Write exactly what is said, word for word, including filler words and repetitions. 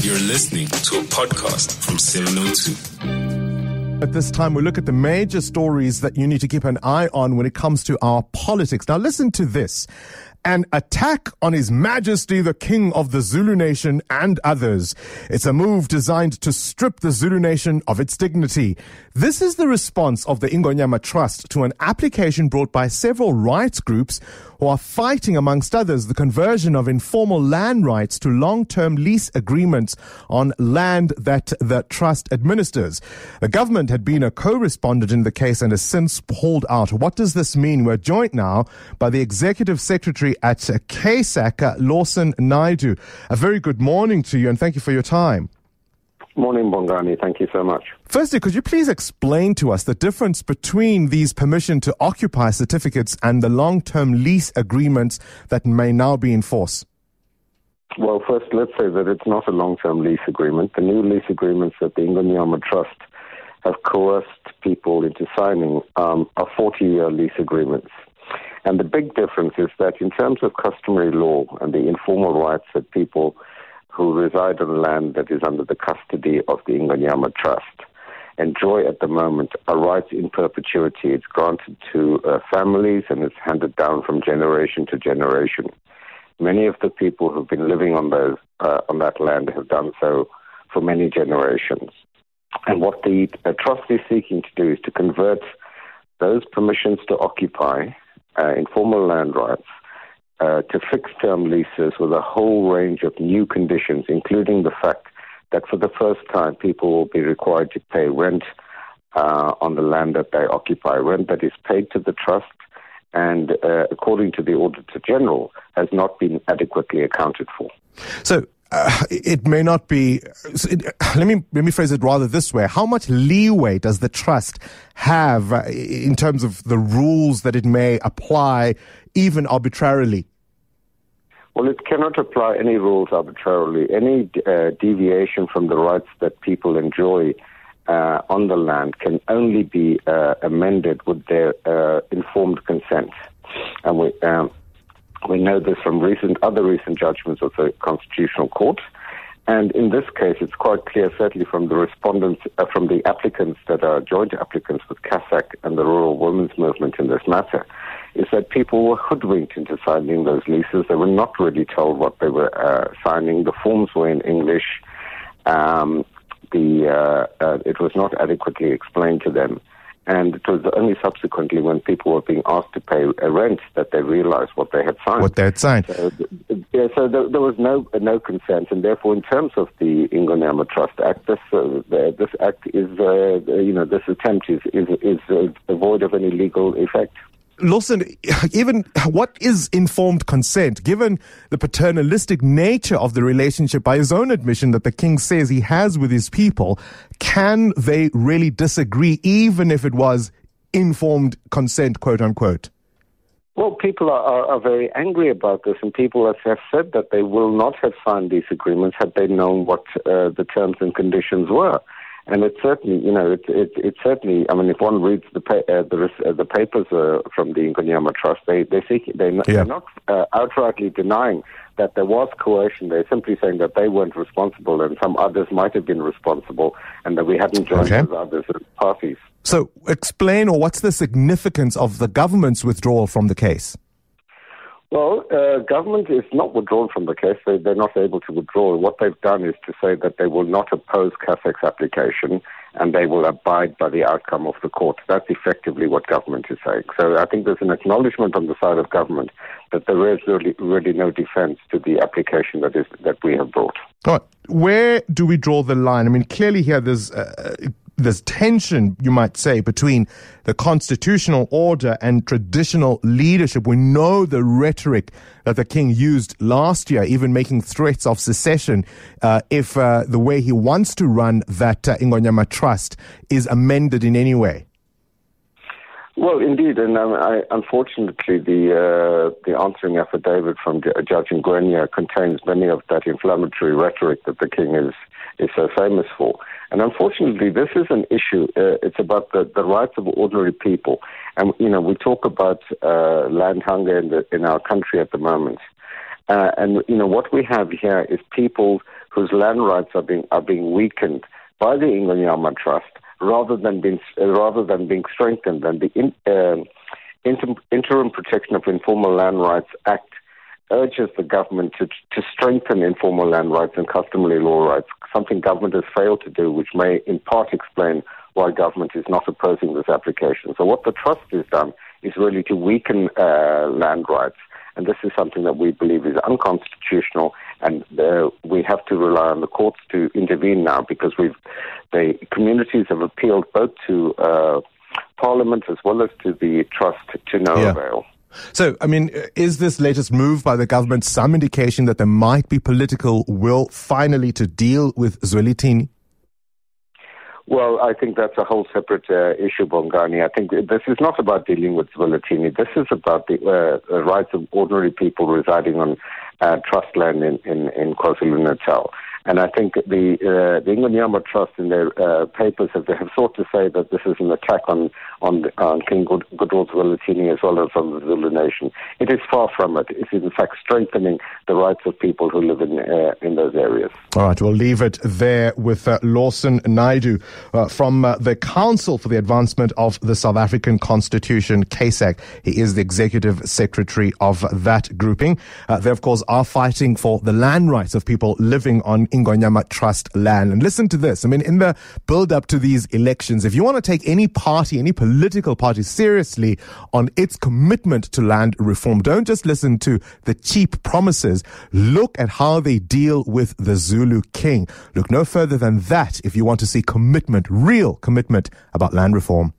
You're listening to a podcast from seven oh two. At this time, we look at the major stories that you need to keep an eye on when it comes to our politics. Now, listen to this. An attack on His Majesty the King of the Zulu Nation and others. It's a move designed to strip the Zulu Nation of its dignity. This is the response of the Ingonyama Trust to an application brought by several rights groups who are fighting, amongst others, the conversion of informal land rights to long-term lease agreements on land that the trust administers. The government had been a co-respondent in the case and has since pulled out. What does this mean? We're joined now by the Executive Secretary at K S A C, Lawson Naidoo. A very good morning to you and thank you for your time. Morning, Bongani. Thank you so much. Firstly, could you please explain to us the difference between these permission to occupy certificates and the long-term lease agreements that may now be in force? Well, first, let's say that it's not a long-term lease agreement. The new lease agreements that the Ingonyama Trust have coerced people into signing um, are forty-year lease agreements. And the big difference is that in terms of customary law and the informal rights that people who reside on land that is under the custody of the Ingonyama Trust enjoy at the moment are rights in perpetuity. It's granted to uh, families and it's handed down from generation to generation. Many of the people who've been living on those uh, on that land have done so for many generations. And what the uh, trust is seeking to do is to convert those permissions to occupy uh, informal land rights Uh, to fixed-term leases with a whole range of new conditions, including the fact that for the first time people will be required to pay rent uh, on the land that they occupy, rent that is paid to the trust and, uh, according to the Auditor General, has not been adequately accounted for. So uh, it may not be, it, let me let me phrase it rather this way. How much leeway does the trust have uh, in terms of the rules that it may apply, even arbitrarily? Well, it cannot apply any rules arbitrarily. Any uh, deviation from the rights that people enjoy uh, on the land can only be uh, amended with their uh, informed consent. And we um, we know this from recent other recent judgments of the Constitutional Court. And in this case, it's quite clear, certainly from the respondents, uh, from the applicants that are joint applicants with K S A C and the Rural Women's Movement in this matter, is that people were hoodwinked into signing those leases. They were not really told what they were uh, signing. The forms were in English. Um, the uh, uh, it was not adequately explained to them. And it was only subsequently when people were being asked to pay a rent that they realized what they had signed. What they had signed. So, yeah, so there, there was no uh, no consent, and therefore, in terms of the Ingonyama Trust Act, this uh, the, this act is, uh, you know, this attempt is is, is uh, void of any legal effect. Lawson, even what is informed consent, given the paternalistic nature of the relationship, by his own admission that the king says he has with his people, can they really disagree even if it was informed consent, quote unquote? Well, people are, are, are very angry about this, and people have, have said that they will not have signed these agreements had they known what uh, the terms and conditions were. And it certainly, you know, it, it, it certainly, I mean, if one reads the pa- uh, the, uh, the papers uh, from the Ingonyama Trust, they, they seek, they, yeah. they're not uh, outrightly denying that there was coercion. They're simply saying that they weren't responsible and some others might have been responsible and that we hadn't joined okay. those others as parties. So explain, or what's the significance of the government's withdrawal from the case? Well, uh, government is not withdrawn from the case. They, they're not able to withdraw. What they've done is to say that they will not oppose K S A C's application and they will abide by the outcome of the court. That's effectively what government is saying. So I think there's an acknowledgement on the side of government that there is really, really no defense to the application that is that we have brought. All right. Where do we draw the line? I mean, clearly here there's... Uh, There's tension, you might say, between the constitutional order and traditional leadership. We know the rhetoric that the king used last year, even making threats of secession uh, if uh, the way he wants to run that uh, Ingonyama Trust is amended in any way. Well, indeed, and um, I, unfortunately, the uh, the answering affidavit from J- Judge Ngwenya contains many of that inflammatory rhetoric that the king is is so famous for. And unfortunately, this is an issue. Uh, it's about the, the rights of ordinary people. And, you know, we talk about uh, land hunger in, the, in our country at the moment. Uh, and, you know, what we have here is people whose land rights are being are being weakened by the Ingonyama Trust rather than being uh, rather than being strengthened. And the in, uh, inter- Interim Protection of Informal Land Rights Act urges the government to to strengthen informal land rights and customary law rights, something government has failed to do, which may in part explain why government is not opposing this application. So what the trust has done is really to weaken uh, land rights, and this is something that we believe is unconstitutional, and uh, we have to rely on the courts to intervene now, because we've the communities have appealed both to uh, Parliament as well as to the trust to no yeah. avail. So, I mean, is this latest move by the government some indication that there might be political will finally to deal with Zwelithini? Well, I think that's a whole separate uh, issue, Bongani. I think this is not about dealing with Zwelithini. This is about the uh, rights of ordinary people residing on uh, trust land in, in, in KwaZulu-Natal. And I think the uh, the Ingonyama Trust in their uh, papers have, have sought to say that this is an attack on on, on King Good, Goodwill Zwelithini as well as on the Zulu nation. It is far from it. It is in fact strengthening the rights of people who live in uh, in those areas. All right, we'll leave it there with uh, Lawson Naidoo uh, from uh, the Council for the Advancement of the South African Constitution, C A S A C. He is the Executive Secretary of that grouping. Uh, they, of course, are fighting for the land rights of people living on Ingonyama Trust land. And listen to this. I mean, in the build-up to these elections, if you want to take any party, any political party seriously on its commitment to land reform, don't just listen to the cheap promises. Look at how they deal with the Zulu king. Look no further than that if you want to see commitment, real commitment about land reform.